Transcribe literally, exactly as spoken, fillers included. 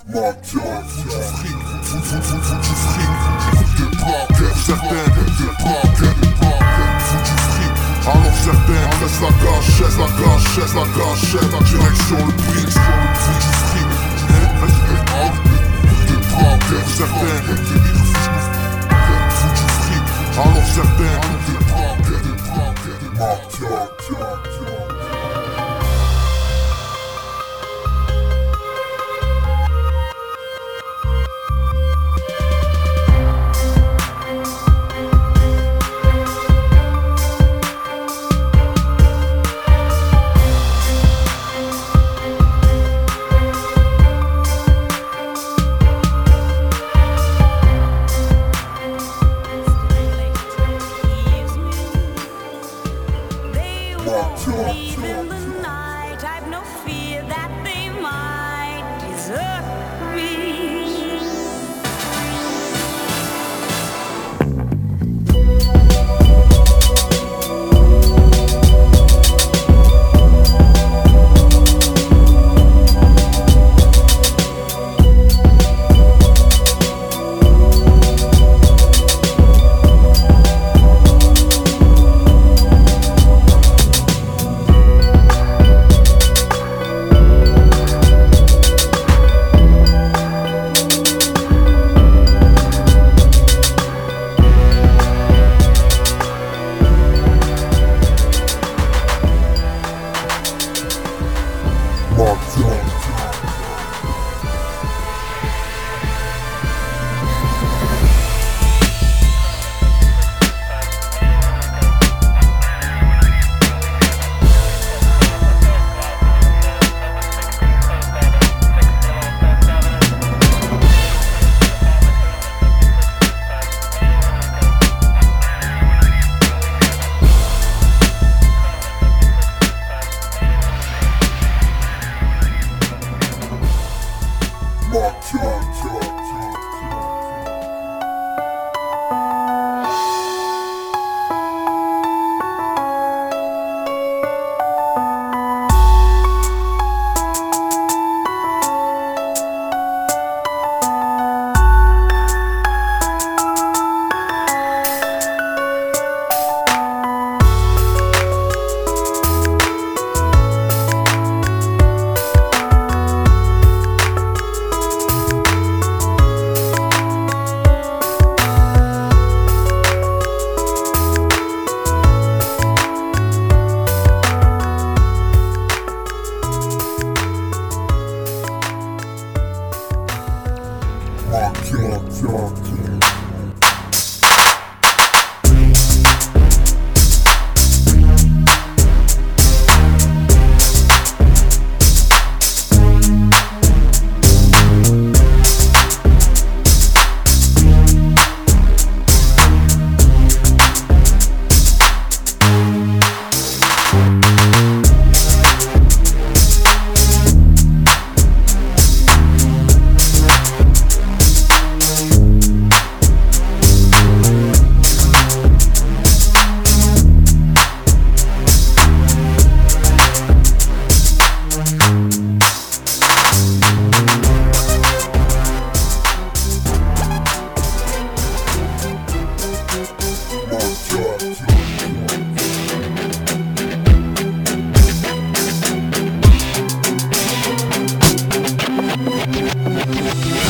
Ma tiens, fous du fric, fous, fous, fous, fous du fric. Écoute des braquettes, certains des braquettes, des braquettes, fous du fric. Alors certains laissent la gâchette, la gâchette, la gâchette, la direction le brick, fous du fric. Écoute des braquettes, certains des fous du fric. Alors certains des braquettes, des braquettes, des ma tiens, tiens, tiens. Leave in the night, I've no fear that they might desert me. We'll be right back.